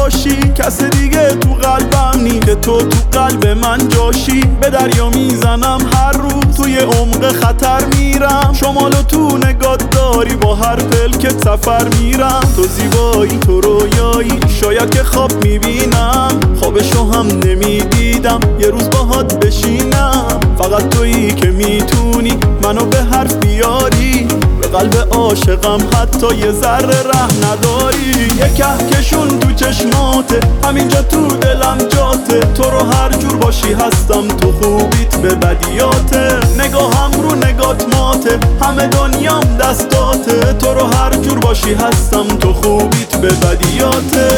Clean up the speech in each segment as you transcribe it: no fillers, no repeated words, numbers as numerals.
باشی، کس دیگه تو قلبم نی که تو قلب من جاشی. به دریا میزنم هر روز، توی عمق خطر میرم، شمالو تو نگات داری، با هر پلکت سفر میرم. تو زیبایی تو رویایی، شاید که خواب میبینم، خوابشو هم نمیدیدم یه روز باهات بشینم. فقط تویی که میتونی منو به حرف بیاری، به قلب عاشقم حتی یه ذره ره نداری. یه کهکشون تو چشماته، همینجا تو دلم جاته، تو رو هر جور باشی هستم، تو خوبیت به بدیاته. نگاهم رو نگات ماته، همه دنیام دستاته، تو رو هر جور باشی هستم، تو خوبیت به بدیاته.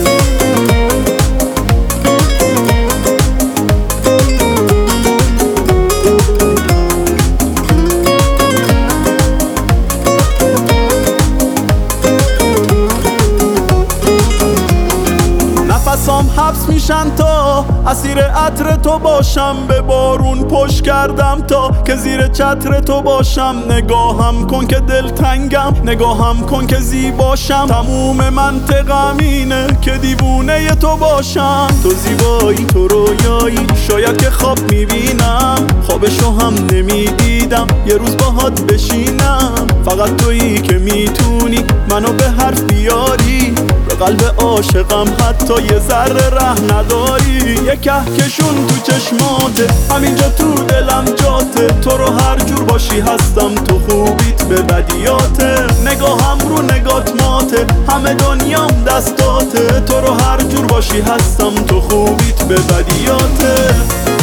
نفسام حبس میشن تا اسیر عطر تو باشم، به بارون پشت کردم تا که زیر چتر تو باشم. نگاهم کن که دلتنگم، نگاهم کن که زیباشم، تموم منطقم اینه که دیوونه تو باشم. تو زیبایی تو رویایی، شاید که خواب میبینم، خوابشو هم نمیدیدم یه روز باهات بشینم. فقط تویی که میتونی منو به حرف بیاری، به قلب عاشقم حتی یه ذره ره نداری. یه کهکشون تو چشماته، همینجا تو دلم جاته، تو رو هر جور باشی هستم، تو خوبیت به بدیاته. نگاهم رو نگات ماته، همه دنیام دستاته، تو رو هر جور باشی هستم، تو خوبیت به بدیاته.